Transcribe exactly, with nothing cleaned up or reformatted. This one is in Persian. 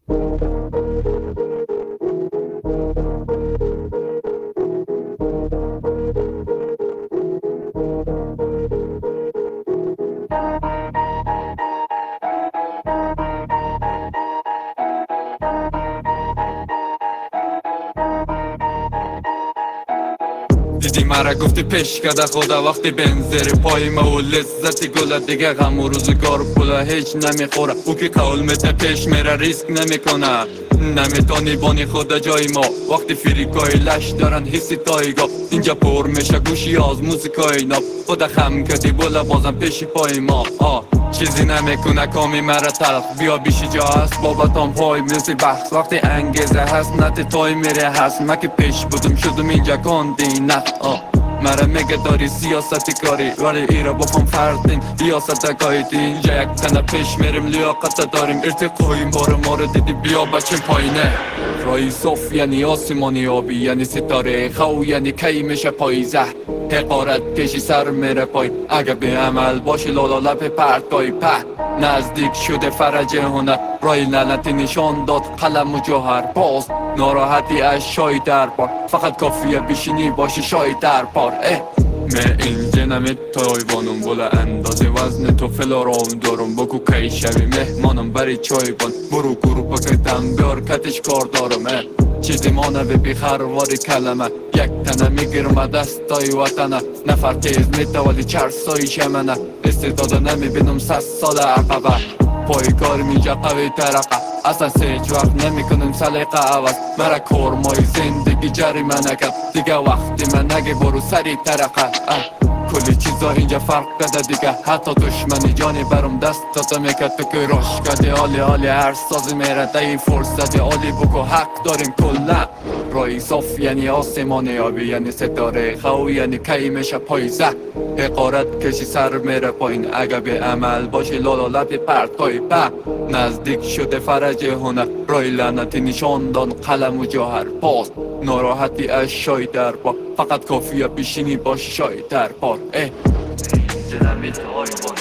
دیدی مرا گفتی پیش کده خدا وقتی بنزری پای ما و لذتی گله دیگه غم و روزگار پولا هیچ نمیخوره. او که قول میده پیش میره ریسک نمیکنه، نمیتونی بانی خدا جای ما وقتی فریکای لش دارن حسی تایگا. اینجا پر میشه گوشی از موزیکای ناب، خدا خم کدی بولا بازم پیشی پای ما. آه چیزی نمیکنه کامی مرا تلخ، بیا بیشی جا هست بابتان پای میزی بحث. وقتی انگیزه هست نتی تای میره هست، من که پیش بودم شدم اینجا کندی نه. آه مرا میگه داری سیاستی کاری، ولی ایرا با هم فردین ریاست قایدی. اینجا یک تنه پیش میریم لیاقت داریم، ارتقاییم بار ما رو دیدی بیا بچه پایینه. رای صف یعنی آسمانی آبی، یعنی ستاره خو، یعنی کی میشه پاییزه. حقارت کشی سر میره پای، اگه به عمل باشی لالا لپ پرتای په. نزدیک شده فرج هنر، رای لعنتی نشان داد قلم و جوهر. باز ناراحتی از شای در بار، فقط کافیه بشینی باشی شای در بار. من اینجا نمیتای بانم بولا اندازه وزن تو فلارام دارم. بگو کی شوی مهمانم بری چای بان، برو گروه بکتم بیار کتش کار دارم. چیزی مانه به بیخرواری کلمه، یک تنه میگیرم دستای وطنه. نفر تیز میده ولی چرسای شمنه، استعداده نمیبینم ست سال عقبه. پای کار میجا قوی ترقه، اصلا سیج وقت نمیکنم سلیقه عوض. مرا کارمای زندگی جریمه نکرد، دیگه وقتی من نگه برو سری ترقه. کلی چیزا اینجا فرق کده دیگه، حتی دشمنی جانی برم دست داده میکرد. تو که روش کده آلی آلی هر سازی میره ده این فرصت آلی بکو حق داریم کلا. رای صف یعنی آسمانی آبی، یعنی ستاره خو، یعنی کی میشه پاییزه. حقارت کشی سر میره پایین، اگه به عمل باشی لالا لپی پرتای په. نزدیک شده فرج هنر، رای لعنتی نشان دان قلم و جوهر. باز ناراحتی از شای در با، فقط کافیه بشینی باشی شای در بار. اه